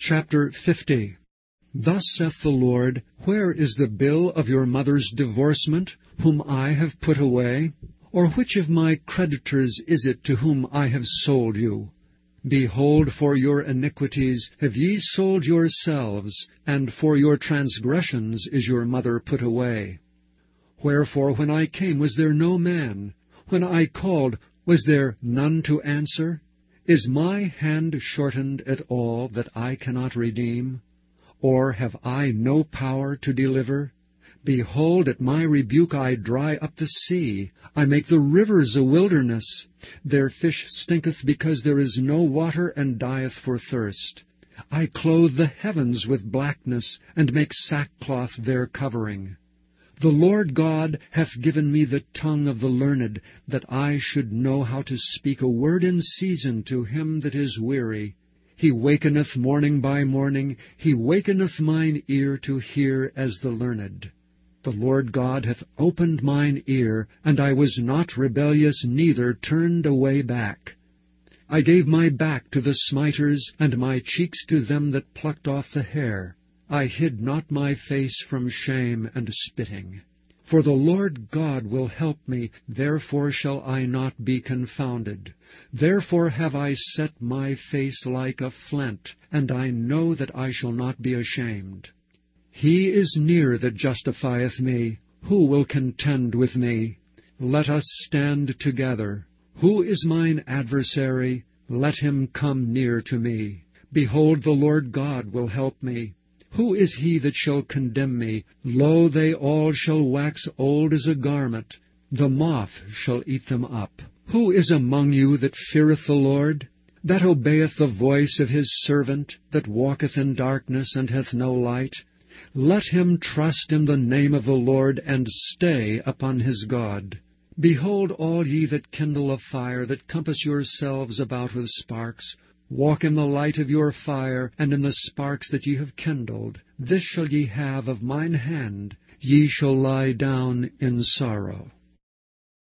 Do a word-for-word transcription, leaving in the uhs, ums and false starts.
Chapter fifty. Thus saith the Lord, Where is the bill of your mother's divorcement, whom I have put away? Or which of my creditors is it to whom I have sold you? Behold, for your iniquities have ye sold yourselves, and for your transgressions is your mother put away. Wherefore when I came was there no man? When I called, was there none to answer? Is my hand shortened at all, that I cannot redeem? Or have I no power to deliver? Behold, at my rebuke I dry up the sea. I make the rivers a wilderness. Their fish stinketh because there is no water, and dieth for thirst. I clothe the heavens with blackness, and make sackcloth their covering. The Lord God hath given me the tongue of the learned, that I should know how to speak a word in season to him that is weary. He wakeneth morning by morning, he wakeneth mine ear to hear as the learned. The Lord God hath opened mine ear, and I was not rebellious, neither turned away back. I gave my back to the smiters, and my cheeks to them that plucked off the hair. I hid not my face from shame and spitting. For the Lord God will help me, therefore shall I not be confounded. Therefore have I set my face like a flint, and I know that I shall not be ashamed. He is near that justifieth me. Who will contend with me? Let us stand together. Who is mine adversary? Let him come near to me. Behold, the Lord God will help me. Who is he that shall condemn me? Lo, they all shall wax old as a garment. The moth shall eat them up. Who is among you that feareth the Lord? That obeyeth the voice of his servant, that walketh in darkness, and hath no light? Let him trust in the name of the Lord, and stay upon his God. Behold, all ye that kindle a fire, that compass yourselves about with sparks, walk in the light of your fire, and in the sparks that ye have kindled. This shall ye have of mine hand. Ye shall lie down in sorrow.